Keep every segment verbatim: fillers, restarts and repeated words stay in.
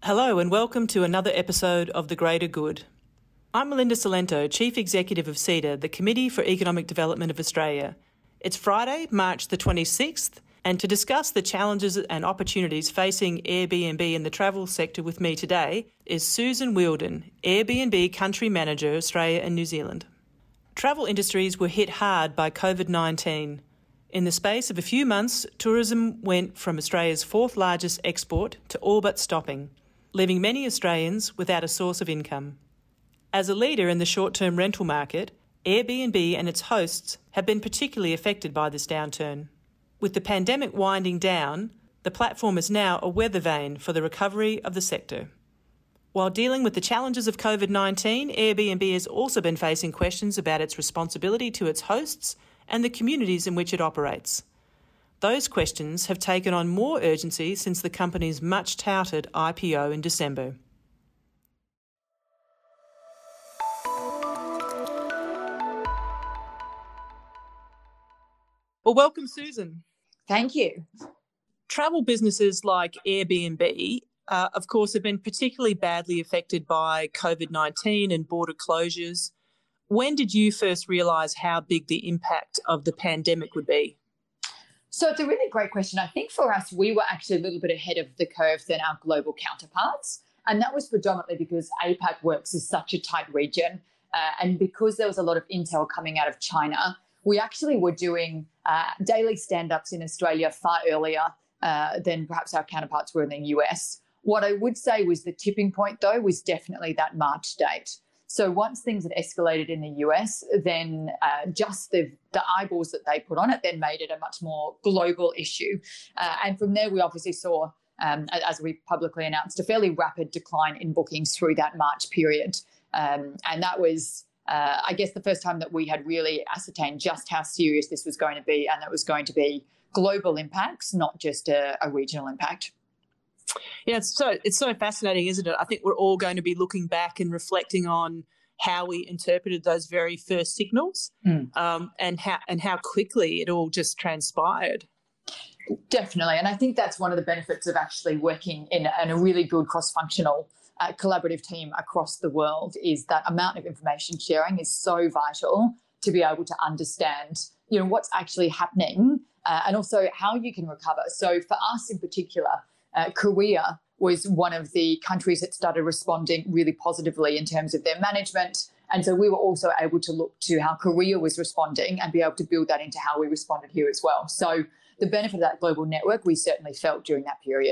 Hello and welcome to another episode of The Greater Good. I'm Melinda Salento, Chief Executive of CEDA, the Committee for Economic Development of Australia. It's Friday, March the twenty-sixth, and to discuss the challenges and opportunities facing Airbnb in the travel sector with me today is Susan Wheeldon, Airbnb Country Manager, Australia and New Zealand. Travel industries were hit hard by COVID nineteen. In the space of a few months, tourism went from Australia's fourth largest export to all but stopping, leaving many Australians without a source of income. As a leader in the short-term rental market, Airbnb and its hosts have been particularly affected by this downturn. With the pandemic winding down, the platform is now a weather vane for the recovery of the sector. While dealing with the challenges of COVID nineteen, Airbnb has also been facing questions about its responsibility to its hosts and the communities in which it operates. Those questions have taken on more urgency since the company's much-touted I P O in December. Well, welcome, Susan. Thank you. Travel businesses like Airbnb, uh, of course, have been particularly badly affected by COVID nineteen and border closures. When did you first realise how big the impact of the pandemic would be? So it's a really great question. I think for us, we were actually a little bit ahead of the curve than our global counterparts. And that was predominantly because APAC works as such a tight region. Uh, and because there was a lot of intel coming out of China, we actually were doing uh, daily stand-ups in Australia far earlier uh, than perhaps our counterparts were in the U S. What I would say was the tipping point, though, was definitely that March date. So once things had escalated in the U S, then uh, just the, the eyeballs that they put on it then made it a much more global issue. Uh, and from there, we obviously saw, um, as we publicly announced, a fairly rapid decline in bookings through that March period. Um, and that was, uh, I guess, the first time that we had really ascertained just how serious this was going to be, and that was going to be global impacts, not just a, a regional impact. Yeah, it's so it's so fascinating, isn't it? I think we're all going to be looking back and reflecting on how we interpreted those very first signals, mm. um, and how and how quickly it all just transpired. Definitely, and I think that's one of the benefits of actually working in, in a really good cross-functional uh, collaborative team across the world is that amount of information sharing is so vital to be able to understand, you know, what's actually happening uh, and also how you can recover. So for us in particular, Uh, Korea was one of the countries that started responding really positively in terms of their management. And so we were also able to look to how Korea was responding and be able to build that into how we responded here as well. So the benefit of that global network we certainly felt during that period.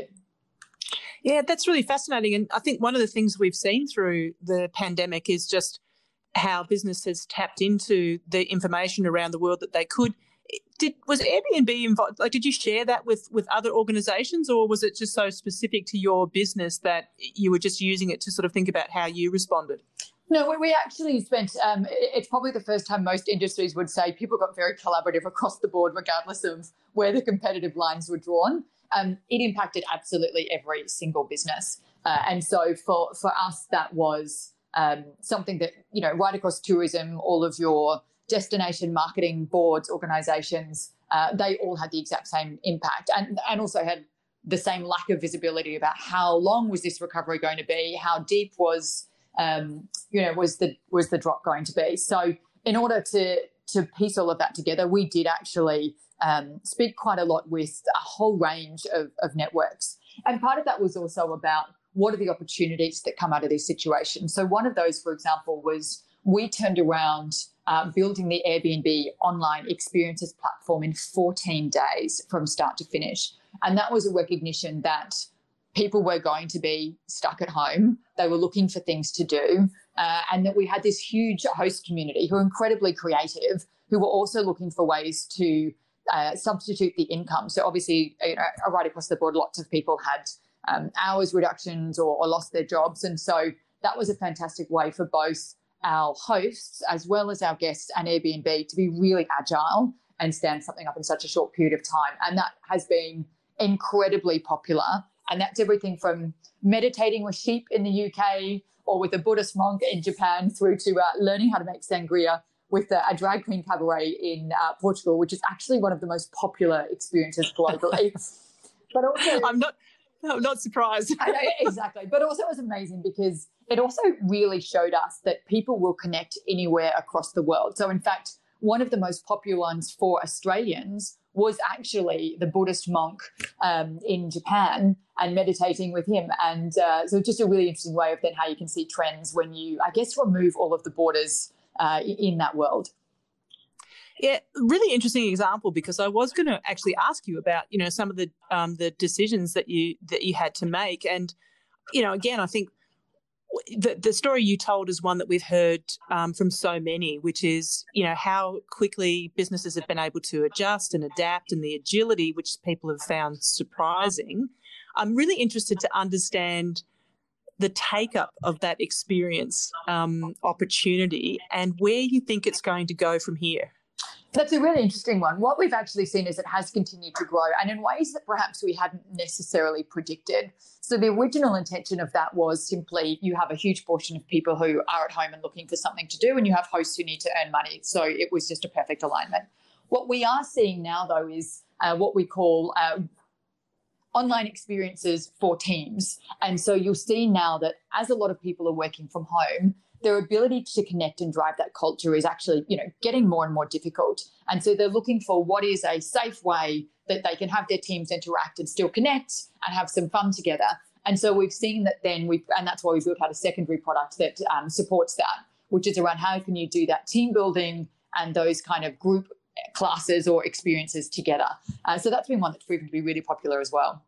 Yeah, that's really fascinating. And I think one of the things we've seen through the pandemic is just how business has tapped into the information around the world that they could. Did was Airbnb involved? Like, did you share that with, with other organisations, or was it just so specific to your business that you were just using it to sort of think about how you responded? No, we actually spent, um, it's probably the first time most industries would say people got very collaborative across the board, regardless of where the competitive lines were drawn. Um, it impacted absolutely every single business. Uh, and so for, for us, that was um, something that, you know, right across tourism, all of your destination marketing boards, organisations, uh, they all had the exact same impact and, and also had the same lack of visibility about how long was this recovery going to be, how deep was, um, you know, was the was the drop going to be. So in order to to piece all of that together, we did actually um, speak quite a lot with a whole range of, of networks. And part of that was also about what are the opportunities that come out of these situations. So one of those, for example, was we turned around Uh, building the Airbnb online experiences platform in fourteen days from start to finish. And that was a recognition that people were going to be stuck at home. They were looking for things to do. Uh, and that we had this huge host community who are incredibly creative, who were also looking for ways to uh, substitute the income. So obviously, you know, right across the board, lots of people had um, hours reductions or, or lost their jobs. And so that was a fantastic way for both our hosts as well as our guests and Airbnb to be really agile and stand something up in such a short period of time. And that has been incredibly popular. And that's everything from meditating with sheep in the U K or with a Buddhist monk in Japan through to uh, learning how to make sangria with a, a drag queen cabaret in uh, Portugal, which is actually one of the most popular experiences globally. But also, I'm not I'm not surprised. I know, exactly. But also it was amazing because it also really showed us that people will connect anywhere across the world. So in fact, one of the most popular ones for Australians was actually the Buddhist monk um, in Japan and meditating with him. And uh, so just a really interesting way of then how you can see trends when you, I guess, remove all of the borders uh, in that world. Yeah, really interesting example, because I was going to actually ask you about, you know, some of the um, the decisions that you that you had to make. And, you know, again, I think the, the story you told is one that we've heard um, from so many, which is, you know, how quickly businesses have been able to adjust and adapt, and the agility which people have found surprising. I'm really interested to understand the take-up of that experience um, opportunity and where you think it's going to go from here. That's a really interesting one. What we've actually seen is it has continued to grow, and in ways that perhaps we hadn't necessarily predicted. So the original intention of that was simply you have a huge portion of people who are at home and looking for something to do, and you have hosts who need to earn money. So it was just a perfect alignment. What we are seeing now, though, is uh, what we call uh, online experiences for teams. And so you'll see now that as a lot of people are working from home, their ability to connect and drive that culture is actually, you know, getting more and more difficult. And so they're looking for what is a safe way that they can have their teams interact and still connect and have some fun together. And so we've seen that then we've, and that's why we built out a secondary product that um, supports that, which is around how can you do that team building and those kind of group classes or experiences together. Uh, so that's been one that's proven to be really popular as well.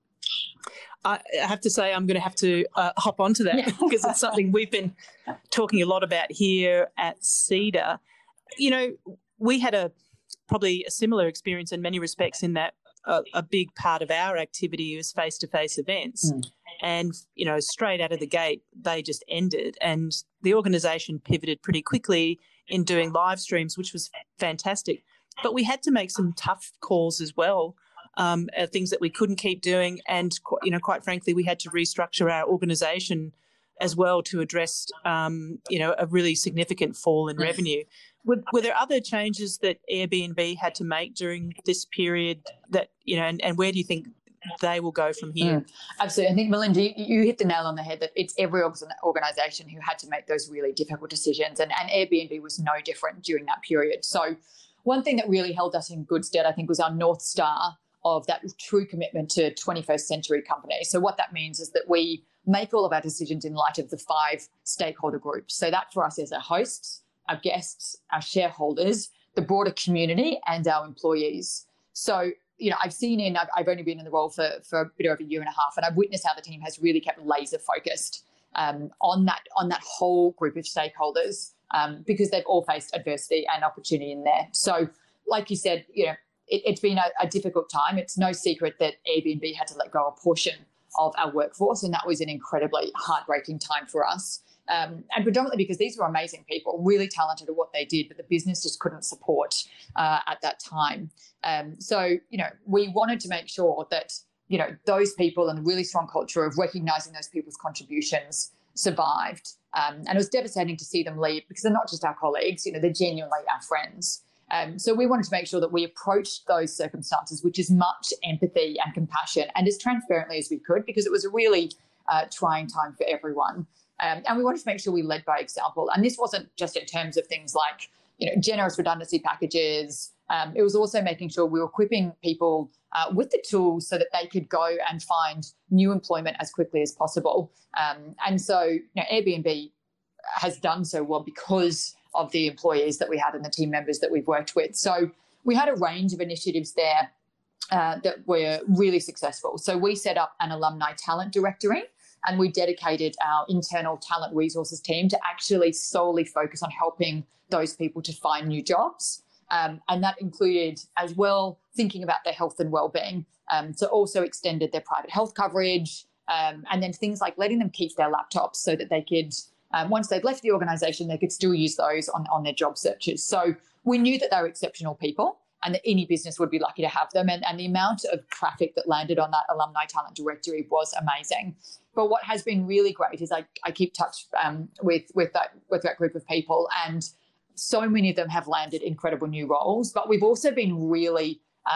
I have to say I'm going to have to uh, hop onto that because it's something we've been talking a lot about here at Cedar. You know, we had a probably a similar experience in many respects in that a, a big part of our activity is face-to-face events. Mm. And, you know, straight out of the gate, they just ended, and the organisation pivoted pretty quickly in doing live streams, which was fantastic. But we had to make some tough calls as well. Um, uh, things that we couldn't keep doing, and you know, quite frankly, we had to restructure our organisation as well to address, um, you know, a really significant fall in revenue. Were, were there other changes that Airbnb had to make during this period that you know, and, and where do you think they will go from here? Mm, absolutely, I think Melinda, you, you hit the nail on the head that it's every organisation who had to make those really difficult decisions, and, and Airbnb was no different during that period. So, one thing that really held us in good stead, I think, was our North Star of that true commitment to twenty-first century company. So what that means is that we make all of our decisions in light of the five stakeholder groups. So that for us is our hosts, our guests, our shareholders, the broader community, and our employees. So, you know, I've seen in, I've, I've only been in the role for, for a bit over a year and a half, and I've witnessed how the team has really kept laser focused um, on that, on that whole group of stakeholders um, because they've all faced adversity and opportunity in there. So like you said, you know, It, it's been a, a difficult time. It's no secret that Airbnb had to let go a portion of our workforce, and that was an incredibly heartbreaking time for us. Um, and predominantly because these were amazing people, really talented at what they did, but the business just couldn't support uh, at that time. Um, so, you know, we wanted to make sure that, you know, those people and the really strong culture of recognising those people's contributions survived. Um, and it was devastating to see them leave because they're not just our colleagues, you know, they're genuinely our friends. Um, so we wanted to make sure that we approached those circumstances with as much empathy and compassion and as transparently as we could, because it was a really uh, trying time for everyone. Um, and we wanted to make sure we led by example. And this wasn't just in terms of things like, you know, generous redundancy packages. Um, it was also making sure we were equipping people uh, with the tools so that they could go and find new employment as quickly as possible. Um, and so, you know, Airbnb has done so well because of the employees that we had and the team members that we've worked with. So we had a range of initiatives there uh, that were really successful. So we set up an alumni talent directory, and we dedicated our internal talent resources team to actually solely focus on helping those people to find new jobs. Um, and that included as well thinking about their health and wellbeing. Um, so also extended their private health coverage, um, and then things like letting them keep their laptops so that they could Um, once they'd left the organisation, they could still use those on, on their job searches. So we knew that they were exceptional people and that any business would be lucky to have them. And, and the amount of traffic that landed on that alumni talent directory was amazing. But what has been really great is I, I keep touch um, with, with, that, with that group of people, and so many of them have landed incredible new roles. But we've also been really um,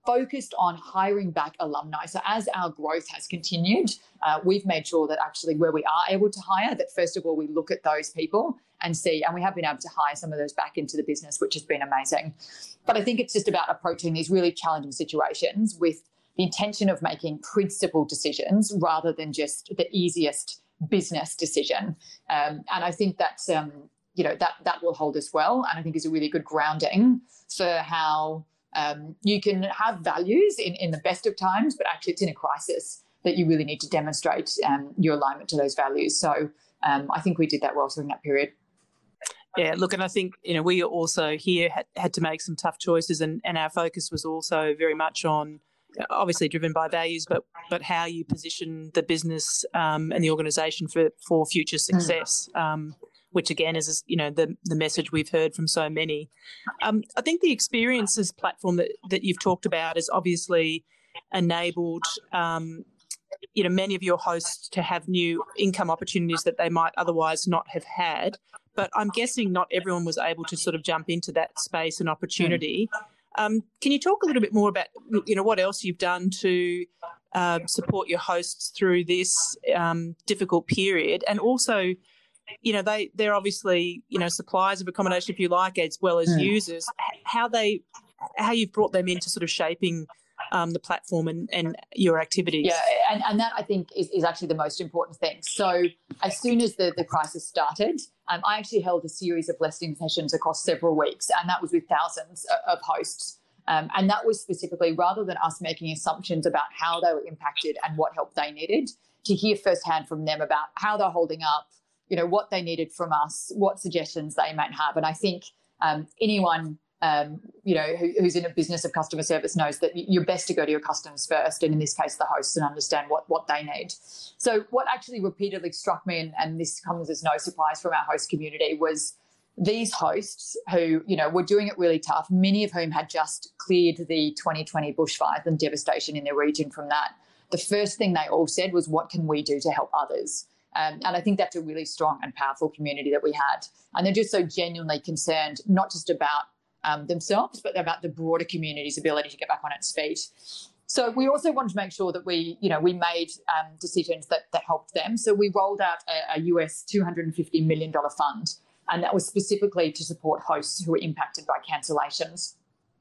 focused on hiring back alumni. So as our growth has continued, uh, we've made sure that actually where we are able to hire, that first of all, we look at those people and see, and we have been able to hire some of those back into the business, which has been amazing. But I think it's just about approaching these really challenging situations with the intention of making principled decisions rather than just the easiest business decision. Um, and I think that's, um, you know, that that will hold us well, and I think is a really good grounding for how um, you can have values in, in the best of times, but actually it's in a crisis that you really need to demonstrate um, your alignment to those values. So um, I think we did that well during that period. Yeah, look, and I think, you know, we also here had, had to make some tough choices, and, and our focus was also very much on, obviously driven by values, but but how you position the business um, and the organisation for, for future success. Mm. Um, which again is, you know, the the message we've heard from so many. Um, I think the experiences platform that, that you've talked about has obviously enabled, um, you know, many of your hosts to have new income opportunities that they might otherwise not have had. But I'm guessing not everyone was able to sort of jump into that space and opportunity. Um, can you talk a little bit more about, you know, what else you've done to uh, support your hosts through this um, difficult period, and also, you know, they, they're obviously, you know, suppliers of accommodation, if you like, as well as mm. users, how they, how you've brought them into sort of shaping um, the platform and, and your activities. Yeah, and, and that I think is, is actually the most important thing. So as soon as the, the crisis started, um, I actually held a series of listening sessions across several weeks, and that was with thousands of hosts. Um, and that was specifically, rather than us making assumptions about how they were impacted and what help they needed, to hear firsthand from them about how they're holding up, you know, what they needed from us, what suggestions they might have. And I think um, anyone, um, you know, who, who's in a business of customer service knows that you're best to go to your customers first, and in this case, the hosts, and understand what, what they need. So what actually repeatedly struck me, and, and this comes as no surprise from our host community, was these hosts who, you know, were doing it really tough, many of whom had just cleared the twenty twenty bushfires and devastation in their region from that. The first thing they all said was, what can we do to help others? Um, and I think that's a really strong and powerful community that we had. And they're just so genuinely concerned, not just about um, themselves, but about the broader community's ability to get back on its feet. So we also wanted to make sure that we, you know, we made um, decisions that, that helped them. So we rolled out a, a U S two hundred fifty million dollars fund, and that was specifically to support hosts who were impacted by cancellations.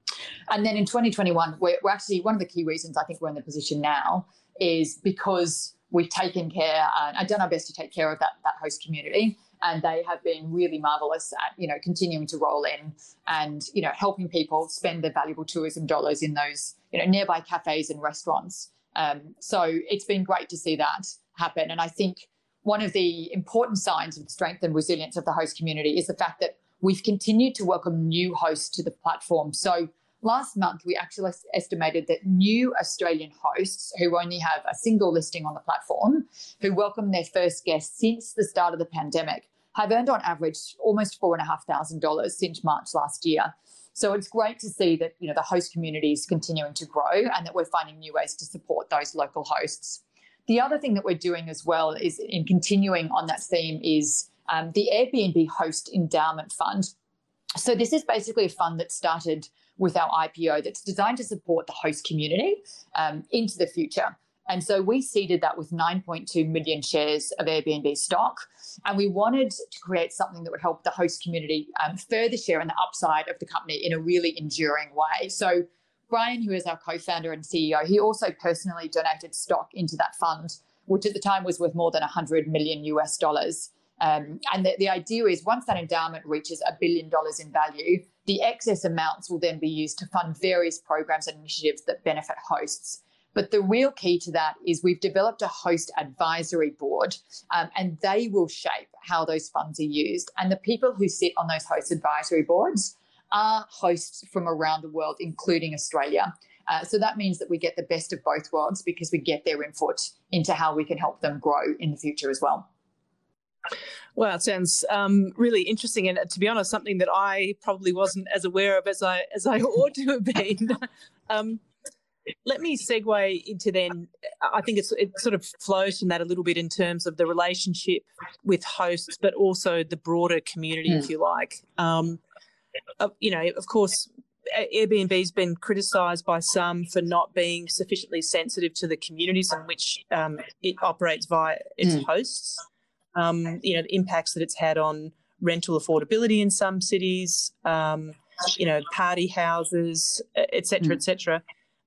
And then in twenty twenty-one, we're, we're actually, one of the key reasons I think we're in the position now is because we've taken care uh, and done our best to take care of that, that host community, and they have been really marvellous at, you know, continuing to roll in and, you know, helping people spend their valuable tourism dollars in those, you know, nearby cafes and restaurants. Um, so it's been great to see that happen. And I think one of the important signs of the strength and resilience of the host community is the fact that we've continued to welcome new hosts to the platform. So last month, we actually estimated that new Australian hosts who only have a single listing on the platform, who welcomed their first guests since the start of the pandemic, have earned on average almost four thousand five hundred dollars since March last year. So it's great to see that, you know, the host community is continuing to grow and that we're finding new ways to support those local hosts. The other thing that we're doing as well is, in continuing on that theme, is um, the Airbnb Host Endowment Fund. So this is basically a fund that started with our I P O that's designed to support the host community um, into the future. And so we seeded that with nine point two million shares of Airbnb stock. And we wanted to create something that would help the host community um, further share in the upside of the company in a really enduring way. So Brian, who is our co-founder and C E O, he also personally donated stock into that fund, which at the time was worth more than one hundred million U S dollars. Um, and the, the idea is once that endowment reaches a billion dollars in value, the excess amounts will then be used to fund various programs and initiatives that benefit hosts. But the real key to that is we've developed a host advisory board, um, and they will shape how those funds are used. And the people who sit on those host advisory boards are hosts from around the world, including Australia. Uh, so that means that we get the best of both worlds because we get their input into how we can help them grow in the future as well. Well, it sounds um, really interesting, and to be honest, something that I probably wasn't as aware of as I as I ought to have been. um, let me segue into then. I think it's it sort of flows from that a little bit in terms of the relationship with hosts, but also the broader community, mm. if you like. Um, uh, you know, of course, Airbnb's been criticised by some for not being sufficiently sensitive to the communities in which um, it operates via its mm. hosts. Um, you know, the impacts that it's had on rental affordability in some cities, um, you know, party houses, et cetera, mm. et cetera.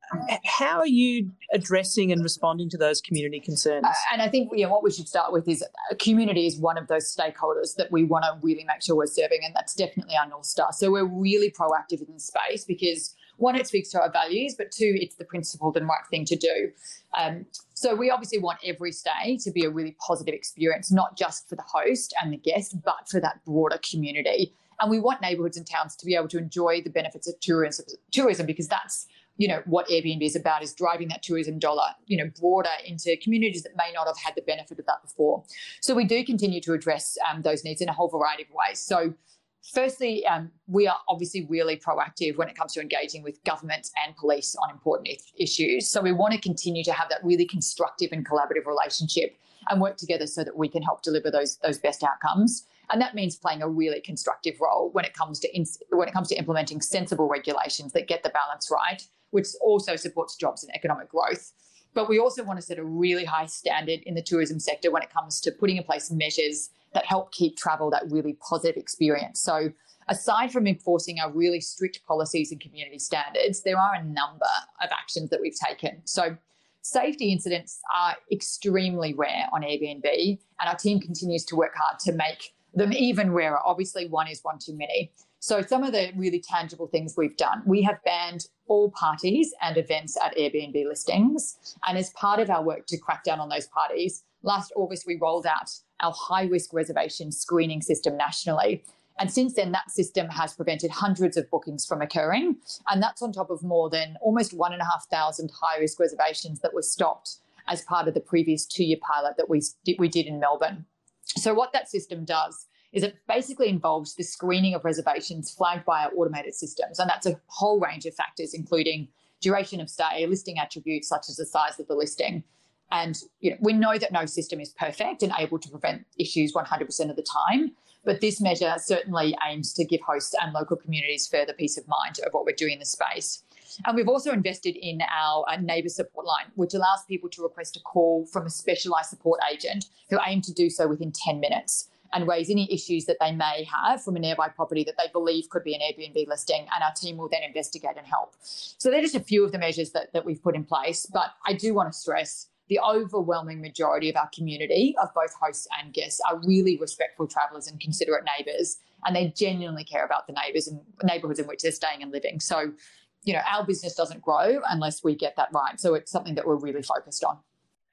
How are you addressing and responding to those community concerns? Uh, and I think you know, what we should start with is a community is one of those stakeholders that we want to really make sure we're serving, and that's definitely our North Star. So we're really proactive in this space because, one, it speaks to our values, but two, it's the principled and right thing to do. Um, so we obviously want every stay to be a really positive experience, not just for the host and the guest, but for that broader community. And we want neighbourhoods and towns to be able to enjoy the benefits of tourism, tourism because that's you know, what Airbnb is about, is driving that tourism dollar, you know, broader into communities that may not have had the benefit of that before. So we do continue to address um, those needs in a whole variety of ways. So firstly, um, we are obviously really proactive when it comes to engaging with government and police on important issues. So we want to continue to have that really constructive and collaborative relationship and work together so that we can help deliver those, those best outcomes. And that means playing a really constructive role when it comes to ins- when it comes to implementing sensible regulations that get the balance right, which also supports jobs and economic growth. But we also want to set a really high standard in the tourism sector when it comes to putting in place measures that help keep travel that really positive experience. So aside from enforcing our really strict policies and community standards, there are a number of actions that we've taken. So safety incidents are extremely rare on Airbnb, and our team continues to work hard to make them even rarer. Obviously, one is one too many. So some of the really tangible things we've done, we have banned all parties and events at Airbnb listings. And as part of our work to crack down on those parties, last August we rolled out our high-risk reservation screening system nationally. And since then, that system has prevented hundreds of bookings from occurring. And that's on top of more than almost one and a half thousand high-risk reservations that were stopped as part of the previous two-year pilot that we, we did in Melbourne. So what that system does is it basically involves the screening of reservations flagged by our automated systems. And that's a whole range of factors, including duration of stay, listing attributes such as the size of the listing. And you know, we know that no system is perfect and able to prevent issues one hundred percent of the time. But this measure certainly aims to give hosts and local communities further peace of mind of what we're doing in the space. And we've also invested in our uh, neighbour support line, which allows people to request a call from a specialised support agent who aim to do so within ten minutes and raise any issues that they may have from a nearby property that they believe could be an Airbnb listing, and our team will then investigate and help. So they're just a few of the measures that, that we've put in place. But I do want to stress the overwhelming majority of our community of both hosts and guests are really respectful travellers and considerate neighbours, and they genuinely care about the neighbours and neighbourhoods in which they're staying and living. So, you know, our business doesn't grow unless we get that right. So it's something that we're really focused on.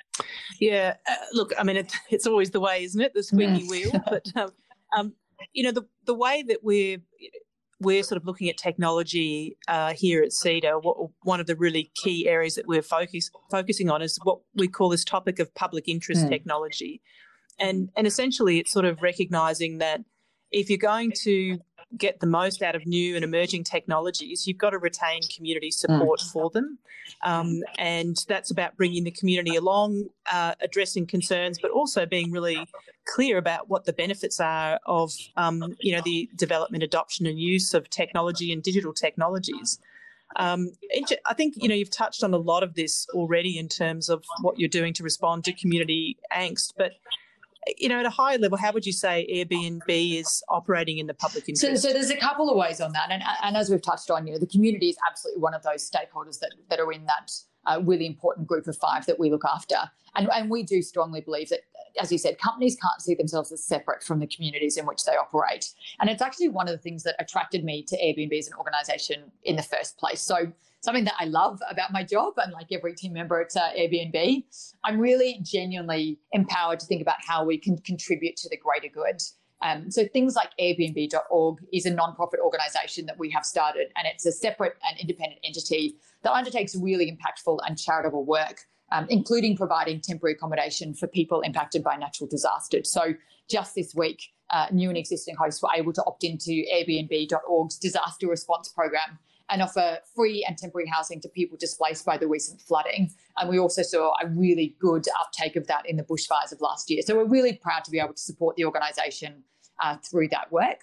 Yeah, uh, look, I mean, it, it's always the way, isn't it? The squeaky Mm. wheel. But, um, um, you know, the the way that we're, we're sort of looking at technology uh, here at CEDA, what, one of the really key areas that we're focus, focusing on is what we call this topic of public interest Mm. technology. And, and essentially it's sort of recognising that if you're going to get the most out of new and emerging technologies, you've got to retain community support mm. for them. Um, and that's about bringing the community along, uh, addressing concerns, but also being really clear about what the benefits are of, um, you know, the development, adoption and use of technology and digital technologies. Um, I think, you know, you've touched on a lot of this already in terms of what you're doing to respond to community angst, but you know, at a higher level, how would you say Airbnb is operating in the public interest? So, so there's a couple of ways on that. And, and as we've touched on, you know, the community is absolutely one of those stakeholders that, that are in that uh, really important group of five that we look after. And, and we do strongly believe that, as you said, companies can't see themselves as separate from the communities in which they operate. And it's actually one of the things that attracted me to Airbnb as an organisation in the first place. So something that I love about my job, and like every team member at uh, Airbnb, I'm really genuinely empowered to think about how we can contribute to the greater good. Um, so things like Airbnb dot org is a non-profit organisation that we have started, and it's a separate and independent entity that undertakes really impactful and charitable work, um, including providing temporary accommodation for people impacted by natural disasters. So just this week, uh, new and existing hosts were able to opt into Airbnb dot org's disaster response program and offer free and temporary housing to people displaced by the recent flooding. And we also saw a really good uptake of that in the bushfires of last year. So we're really proud to be able to support the organisation uh, through that work.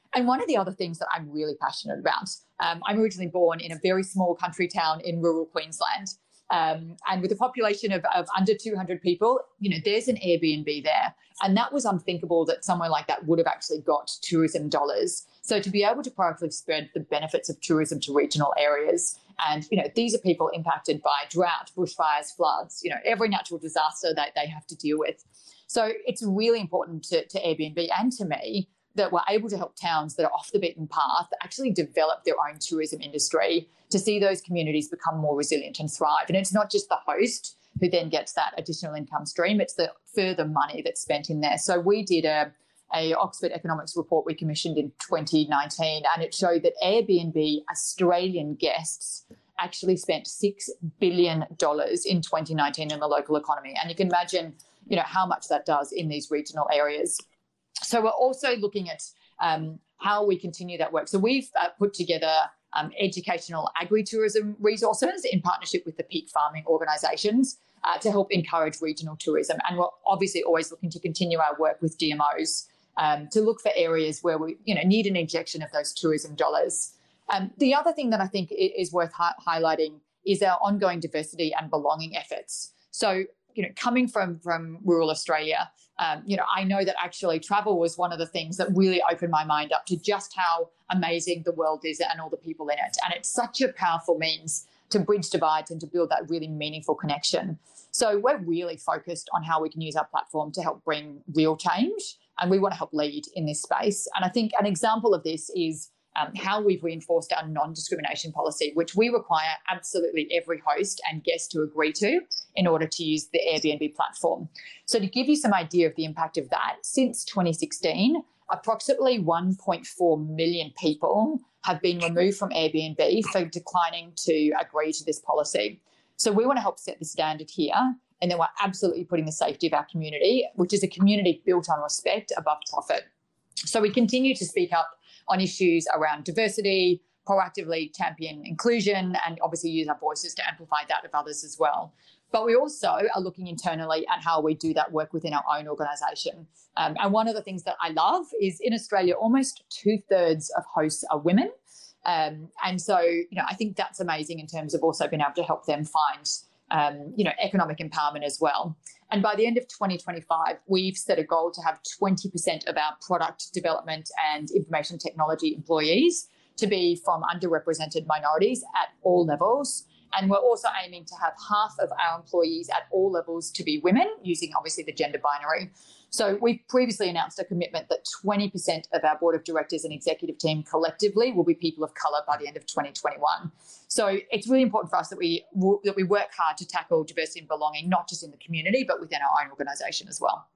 And one of the other things that I'm really passionate about, um, I'm originally born in a very small country town in rural Queensland. Um, and with a population of, of under two hundred people, you know, there's an Airbnb there. And that was unthinkable that somewhere like that would have actually got tourism dollars. So to be able to proactively spread the benefits of tourism to regional areas, and, you know, these are people impacted by drought, bushfires, floods, you know, every natural disaster that they have to deal with. So it's really important to, to Airbnb and to me that we're able to help towns that are off the beaten path actually develop their own tourism industry to see those communities become more resilient and thrive. And it's not just the host who then gets that additional income stream, it's the further money that's spent in there. So we did a, a Oxford economics report we commissioned in twenty nineteen, and it showed that Airbnb Australian guests actually spent six billion dollars in twenty nineteen in the local economy. And you can imagine, you know, how much that does in these regional areas. So we're also looking at um, how we continue that work. So we've uh, put together um, educational agri-tourism resources in partnership with the peak farming organisations uh, to help encourage regional tourism. And we're obviously always looking to continue our work with D M Os um, to look for areas where we, you know, need an injection of those tourism dollars. Um, the other thing that I think is worth hi- highlighting is our ongoing diversity and belonging efforts. So, you know, coming from, from rural Australia, um, you know, I know that actually travel was one of the things that really opened my mind up to just how amazing the world is and all the people in it. And it's such a powerful means to bridge divides and to build that really meaningful connection. So we're really focused on how we can use our platform to help bring real change, and we want to help lead in this space. And I think an example of this is Um, how we've reinforced our non-discrimination policy, which we require absolutely every host and guest to agree to in order to use the Airbnb platform. So to give you some idea of the impact of that, since twenty sixteen, approximately one point four million people have been removed from Airbnb for declining to agree to this policy. So we want to help set the standard here, and then we're absolutely putting the safety of our community, which is a community built on respect, above profit. So we continue to speak up on issues around diversity, proactively champion inclusion, and obviously use our voices to amplify that of others as well. But we also are looking internally at how we do that work within our own organisation. Um, and one of the things that I love is in Australia, almost two-thirds of hosts are women. Um, and so, you know, I think that's amazing in terms of also being able to help them find, um, you know, economic empowerment as well. And by the end of twenty twenty-five, we've set a goal to have twenty percent of our product development and information technology employees to be from underrepresented minorities at all levels. And we're also aiming to have half of our employees at all levels to be women, using obviously the gender binary. So we've previously announced a commitment that twenty percent of our board of directors and executive team collectively will be people of colour by the end of twenty twenty-one. So it's really important for us that we that we work hard to tackle diversity and belonging, not just in the community, but within our own organisation as well.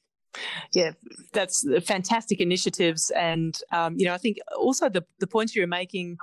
Yeah, that's fantastic initiatives. And, um, you know, I think also the, the points you're making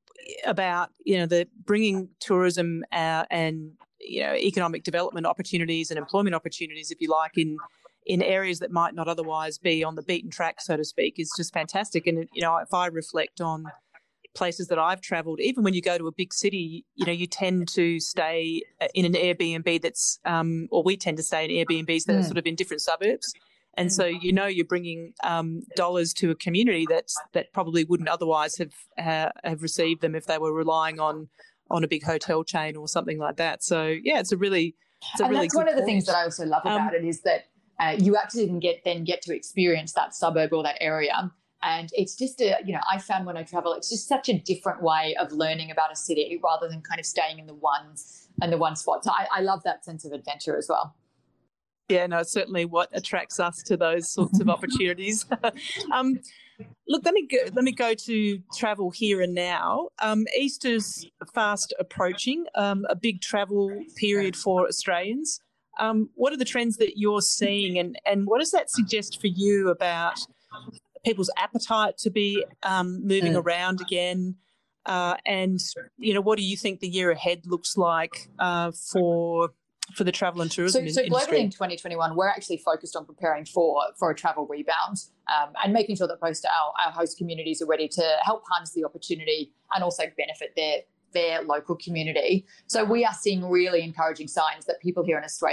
about, you know, the bringing tourism uh, and, you know, economic development opportunities and employment opportunities, if you like, in in areas that might not otherwise be on the beaten track, so to speak, is just fantastic. And, you know, if I reflect on places that I've travelled, even when you go to a big city, you know, you tend to stay in an Airbnb that's, um, or we tend to stay in Airbnbs that mm. are sort of in different suburbs. And mm. so, you know, you're bringing um, dollars to a community that's, that probably wouldn't otherwise have uh, have received them if they were relying on on a big hotel chain or something like that. So, yeah, it's a really, it's a and really that's one of the point. things that I also love about um, it is that uh, you actually can get then get to experience that suburb or that area. And it's just a, you know, I found when I travel, it's just such a different way of learning about a city rather than kind of staying in the one and the one spot. So I, I love that sense of adventure as well. Yeah, no, certainly what attracts us to those sorts of opportunities. um, look, let me go, let me go to travel here and now. Um, Easter's fast approaching, um, a big travel period for Australians. Um, what are the trends that you're seeing, and, and what does that suggest for you about people's appetite to be um, moving mm. around again? Uh, and, you know, what do you think the year ahead looks like uh, for for the travel and tourism so, so industry? So globally in twenty twenty-one, we're actually focused on preparing for, for a travel rebound um, and making sure that both our, our host communities are ready to help harness the opportunity and also benefit their, their local community. So we are seeing really encouraging signs that people here in Australia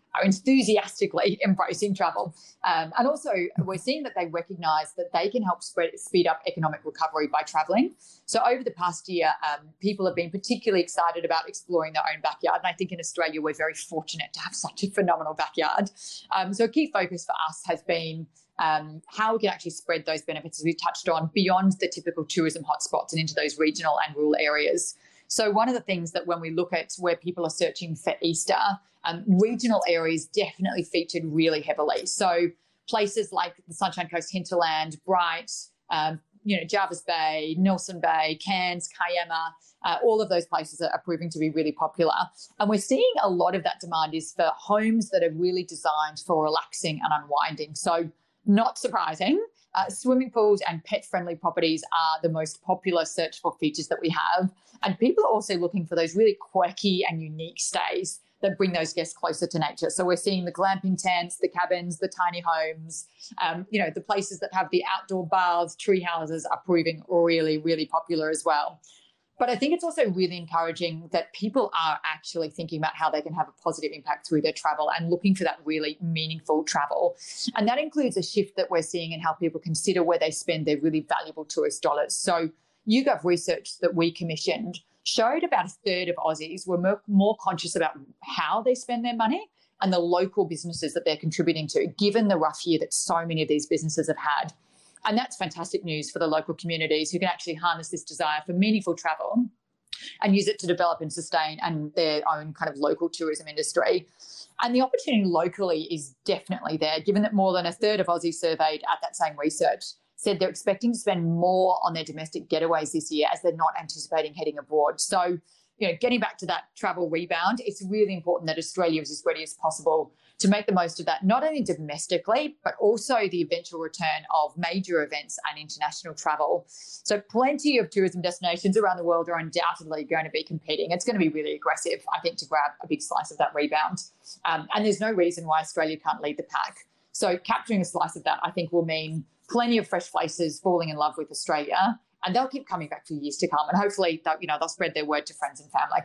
are enthusiastically embracing travel. Um, and also, we're seeing that they recognise that they can help spread, speed up economic recovery by travelling. So over the past year, um, people have been particularly excited about exploring their own backyard. And I think in Australia, we're very fortunate to have such a phenomenal backyard. Um, so a key focus for us has been um, how we can actually spread those benefits, as we touched on, beyond the typical tourism hotspots and into those regional and rural areas. So one of the things that when we look at where people are searching for Easter, um, regional areas definitely featured really heavily. So places like the Sunshine Coast hinterland, Bright, um, you know, Jervis Bay, Nelson Bay, Cairns, Kiama, uh, all of those places are, are proving to be really popular. And we're seeing a lot of that demand is for homes that are really designed for relaxing and unwinding. So not surprising, uh, swimming pools and pet-friendly properties are the most popular search for features that we have. And people are also looking for those really quirky and unique stays that bring those guests closer to nature. So we're seeing the glamping tents, the cabins, the tiny homes, um, you know, the places that have the outdoor baths, tree houses are proving really, really popular as well. But I think it's also really encouraging that people are actually thinking about how they can have a positive impact through their travel and looking for that really meaningful travel. And that includes a shift that we're seeing in how people consider where they spend their really valuable tourist dollars. So YouGov research that we commissioned showed about a third of Aussies were more, more conscious about how they spend their money and the local businesses that they're contributing to, given the rough year that so many of these businesses have had. And that's fantastic news for the local communities who can actually harness this desire for meaningful travel and use it to develop and sustain and their own kind of local tourism industry. And the opportunity locally is definitely there, given that more than a third of Aussies surveyed at that same research said they're expecting to spend more on their domestic getaways this year as they're not anticipating heading abroad. So, you know, getting back to that travel rebound, it's really important that Australia is as ready as possible to make the most of that, not only domestically, but also the eventual return of major events and international travel. So plenty of tourism destinations around the world are undoubtedly going to be competing. It's going to be really aggressive, I think, to grab a big slice of that rebound. Um, and there's no reason why Australia can't lead the pack. So capturing a slice of that, I think, will mean plenty of fresh faces falling in love with Australia, and they'll keep coming back for years to come. And hopefully, you know, they'll spread their word to friends and family.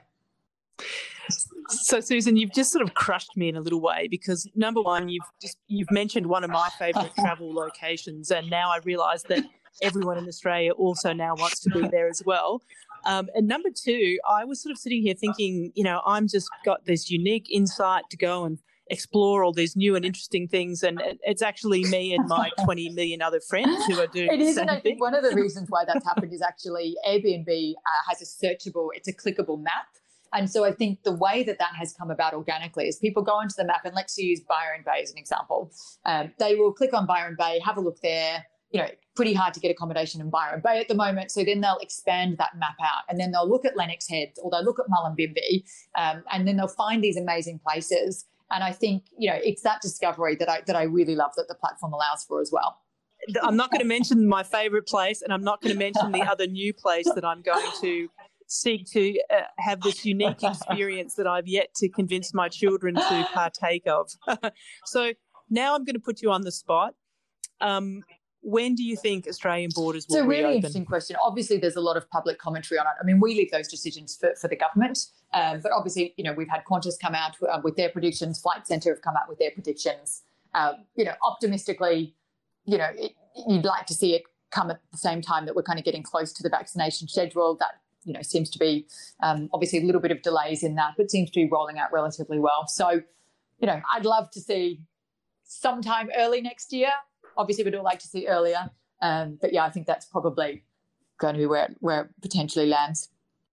So, Susan, you've just sort of crushed me in a little way because, number one, you've just you've mentioned one of my favourite travel locations, and now I realise that everyone in Australia also now wants to be there as well. Um, and number two, I was sort of sitting here thinking, you know, I'm just got this unique insight to go and explore all these new and interesting things, and it's actually me and my twenty million other friends who are doing it the is, same and I thing. think one of the reasons why that's happened is actually Airbnb uh, has a searchable, it's a clickable map. And so I think the way that that has come about organically is people go into the map, and let's use Byron Bay as an example. Um, they will click on Byron Bay, have a look there. You know, pretty hard to get accommodation in Byron Bay at the moment. So then they'll expand that map out, and then they'll look at Lennox Head, or they'll look at Mullumbimby, um, and then they'll find these amazing places. And I think, you know, it's that discovery that I that I really love that the platform allows for as well. I'm not going to mention my favourite place, and I'm not going to mention the other new place that I'm going to seek to uh, have this unique experience that I've yet to convince my children to partake of. So now I'm going to put you on the spot. Um, when do you think Australian borders will reopen? It's a really reopen? interesting question. Obviously, there's a lot of public commentary on it. I mean, we leave those decisions for, for the government. Um, but obviously, you know, we've had Qantas come out uh, with their predictions. Flight Centre have come out with their predictions. Um, you know, optimistically, you know, it, you'd like to see it come at the same time that we're kind of getting close to the vaccination schedule. That, you know, seems to be um, obviously a little bit of delays in that, but seems to be rolling out relatively well. So, you know, I'd love to see sometime early next year. Obviously, we'd all like to see earlier. Um, but, yeah, I think that's probably going to be where, where it potentially lands.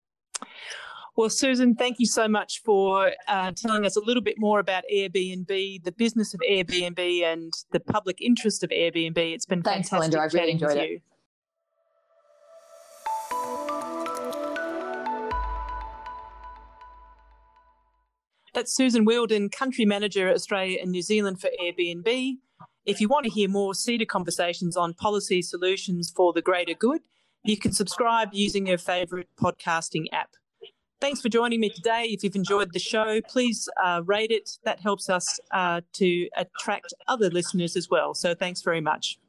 Well, Susan, thank you so much for uh, telling us a little bit more about Airbnb, the business of Airbnb and the public interest of Airbnb. It's been Thanks, fantastic Melinda. I've really chatting enjoyed with it. you. That's Susan Wheeldon, Country Manager Australia and New Zealand for Airbnb. If you want to hear more CEDA conversations on policy solutions for the greater good, you can subscribe using your favourite podcasting app. Thanks for joining me today. If you've enjoyed the show, please uh, rate it. That helps us uh, to attract other listeners as well. So thanks very much.